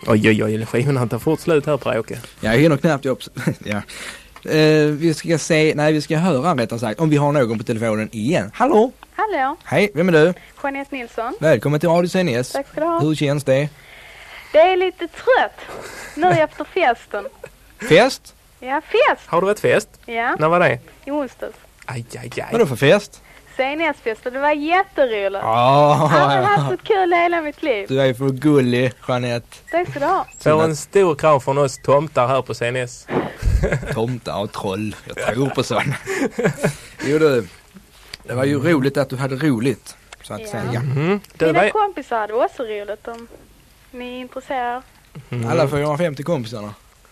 Oj, skivorna har inte fått slut här på Åke. Jag hinner knappt upp. Ja. Vi ska höra rättare sagt om vi har någon på telefonen igen. Hallå? Hallå? Hej, vem är du? Jeanette Nilsson. Välkommen till Radio CNS. Tack ska du ha. Hur känns det? Det är lite trött nu efter festen. Fest? Ja, fest. Har du ett fest? Ja, När var det? i onsdags. Aj. Vadå för fest? CNS-fest och det var jätteroligt. Jag Ja, har haft så kul hela mitt liv. du är för gullig, Jeanette. Tack ska du ha. Så en stor krav från oss tomtar här på CNS. Tomtar och troll. Jag tror på sådana. Jo du, det var ju roligt att du hade roligt, så att Ja. säga. Mina kompisar hade också roligt om ni är intresserade. Alla 450 kompisarna.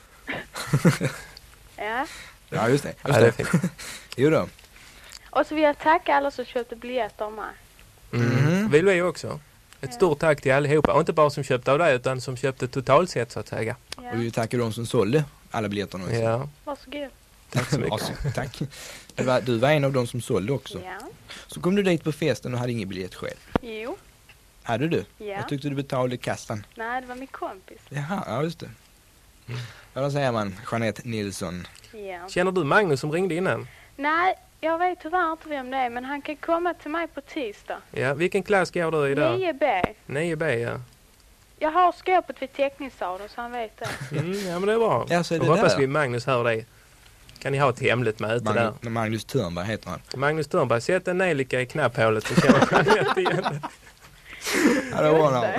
Ja. Ja, just det. Ja, det är fint. Jo då. Och så vill jag tacka alla som köpte biljetter av mig. Vill vi också. Ett stort tack till allihopa. Och inte bara som köpte av dig utan som köpte totalt sett så att säga. Ja. Och vi tackar de som sålde alla biljetterna också. Ja. Varsågod. Tack så mycket. Alltså, tack. Du var en av de som sålde också. Ja. Så kom du dit på festen och hade ingen biljett själv. Jo. Hade du? Ja. Jag tyckte du betalade kassan. Nej, det var min kompis. Jaha, ja just det. Ja, då säger man Jeanette Nilsson. Ja. Känner du Magnus som ringde innan? Nej, jag vet tyvärr inte vem det är, men han kan komma till mig på tisdag. Ja, vilken klass går du i där? 9B. 9B, ja. Jag har skåpet vid teckningssalen så han vet det. Ja, men det är bra. Ja, så är det Då hoppas där. vi Magnus hör dig. Kan ni ha ett hemligt möte där? Magnus Törnberg heter han. Magnus Törnberg, sätt en nejlika i knapphålet så känner Jeanette igen. Ja, det var han.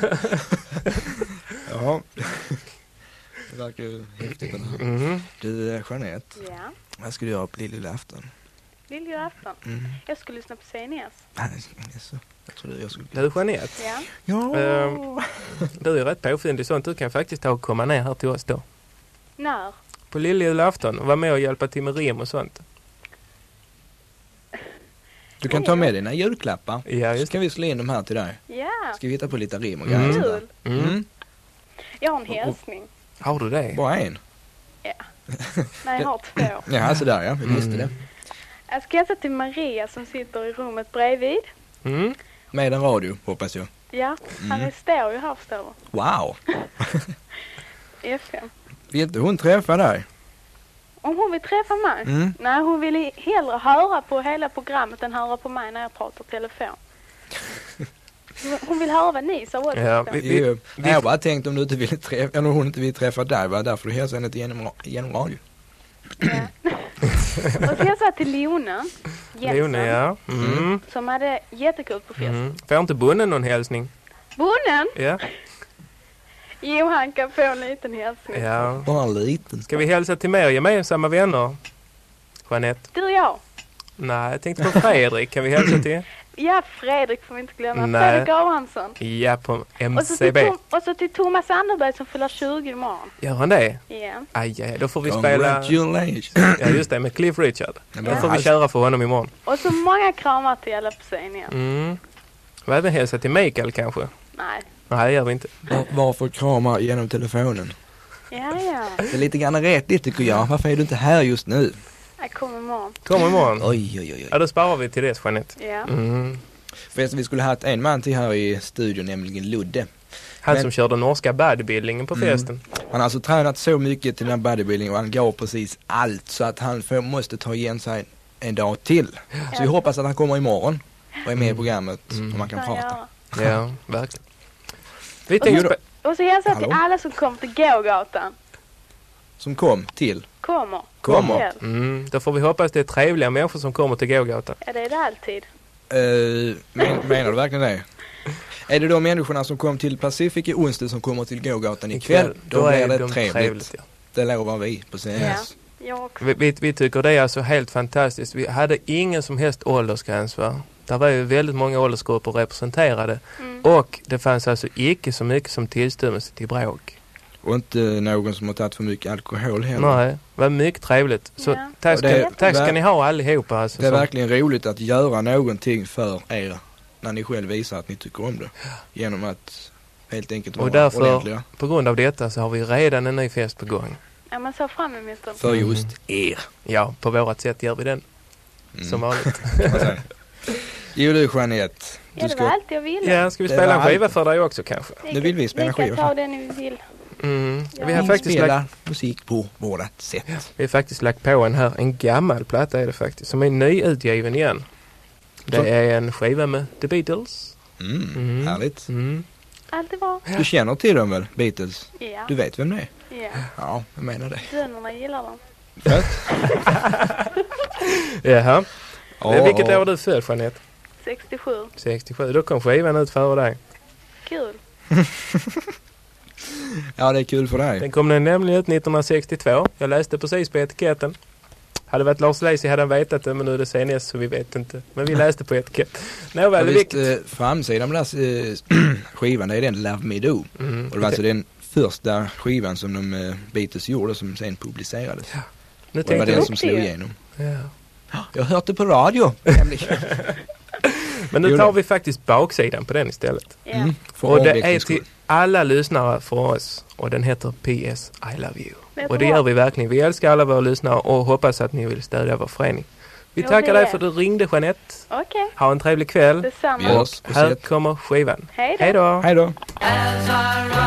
Ja. Det verkar ju häftigt. Du, Jeanette, Ja, vad ska du göra på lillafton? lilljulafton. Jag skulle lyssna på CNS. Jag trodde jag skulle... Du Jeanette, Ja. Ja. du är rätt påfyndig sånt. Du kan faktiskt ta och komma ner här till oss då. När? På lilljulafton och vara med och hjälpa till med rim och sånt. Du kan ta med dina julklappar. Ja, Så just kan vi slå in dem här till dig. Ja, Ska vi hitta på lite rim och grejer. kul. Mm. Jag har en hälsning. Har du det? Bara en. Ja. Nej, jag har 2. Ja, så där ja. Vi visste det. Jag ska hälsa till Maria som sitter i rummet bredvid. Mm. Med en radio, hoppas jag. Ja, han står ju här, förstår du. Wow. FM. Vill inte hon träffa dig? Om hon vill träffa mig? Nej, hon vill hellre höra på hela programmet än höra på mig när jag pratar telefon. Hon vill höra vad ni sa också. Ja, Jag har bara tänkt om du inte vill träffa, eller hon inte vill träffa dig, var därför du hälsar henne genom radio. Ja. Och så jag sa till Lone Jensen, Lone, ja. som hade jättekul på festen. Får inte Bonnen någon hälsning? Bonnen? Ja. Jo, han kan få en liten hälsning. Ja. Bara en liten. Ska vi hälsa till mer gemensamma vänner? Jeanette? Du och jag. Nej, jag tänkte på Fredrik. Kan vi hälsa till? Ja, Fredrik får vi inte glömma. Nej. Fredrik Abrahamsson. Ja, på Och så, MCB. och så till Thomas Anderberg som fyller 20 imorgon. Gör han det? Ja. Aj, då får vi spela... Congratulations. Ja, just det, med Cliff Richard. Då men får vi alltså- köra för honom imorgon. Och så många kramar till alla på scenen. Och även hälsa till Mikael kanske? Nej. Nej, det gör vi inte. Varför kramar genom telefonen? Ja. Det är lite grann rättigt tycker jag. Varför är du inte här just nu? Jag kommer imorgon. Kommer imorgon. Oj. Ja, då sparar vi till dess, Jeanette. Ja. Förresten, vi skulle ha haft en man till här i studion, nämligen Ludde. Han Men- som körde norska bodybuildingen på festen. Han har alltså tränat så mycket till den här bodybuilding och han går precis allt så att han måste ta igen sig en dag till. Så vi hoppas att han kommer imorgon och är med i programmet och man kan Kan prata. göra. Ja, verkligen. Vi tänkte Och så hälsar jag till Hallå? alla som kom till gågatan. Som kom till. Kommer. Kommer. Ikväll. Då får vi hoppas det är trevliga människor som kommer till gågatan. Ja, det är det alltid. Menar du verkligen det? Är det de människorna som kom till Pacific i onsdag som kommer till gågatan ikväll? Då är blir de det trevligt. ja. Det lovar vi på CNS. Jag också. Vi tycker det är alltså helt fantastiskt. Vi hade ingen som helst åldersgräns, va? Där var ju väldigt många åldersgrupper representerade. Och det fanns alltså icke så mycket som tillstymmelse till bråk. Och inte någon som har tagit för mycket alkohol heller. Nej, det var mycket trevligt. Så Ja. tack Och det- tack ska ni ha allihopa. Alltså, Det är som- verkligen roligt att göra någonting för er när ni själv visar att ni tycker om det. Genom att helt enkelt vara och därför, ordentliga. på grund av detta så har vi redan en ny fest på gång. Ja, man ser fram emot den. För just er. Ja, på vårat sätt gör vi den. Som vanligt. Kan man säga. Jo du Jeanette. Ja, det var allt jag ville. Ja, ska vi spela en skiva för dig också kanske? Nu vill vi spela skiva. Ni kan ta den ni vill. Ja. Vi spelar musik på vårat sätt. Ja, vi har faktiskt lagt på en gammal platta är det faktiskt, som är nyutgiven igen. Det är en skiva med The Beatles. Härligt. Allt är bra. Du känner till dem väl, Beatles? Ja. Du vet vem det är? Ja. Ja, jag menar det. Sönerna gillar dem. Jaha. Vilket år är du född, Jeanette? 67. 67. Då kom skivan ut före dig. Kul. Ja, det är kul för dig. Den kom nämligen ut 1962. Jag läste precis på etiketten. Hade varit Lars Leisi hade han vetat det, men nu är det CNS så vi vet inte. Men vi läste på etikett. Nåväl, vilket... framsidan med skivan, det är den Love Me Do. Och det var alltså den första skivan som de Beatles gjorde som sen publicerades. Ja. Och det var den som slog igenom. Ja. Jag har hört det på radio. Men nu tar vi faktiskt baksidan på den istället. Och det är till alla lyssnare för oss. Och den heter PS I Love You. Och det gör vi verkligen. Vi älskar alla våra lyssnare och hoppas att ni vill stödja vår förening. Vi tackar dig för att du ringde, Jeanette. Okej. Ha en trevlig kväll. Detsamma. Och här kommer skivan. Hej då. Hej då.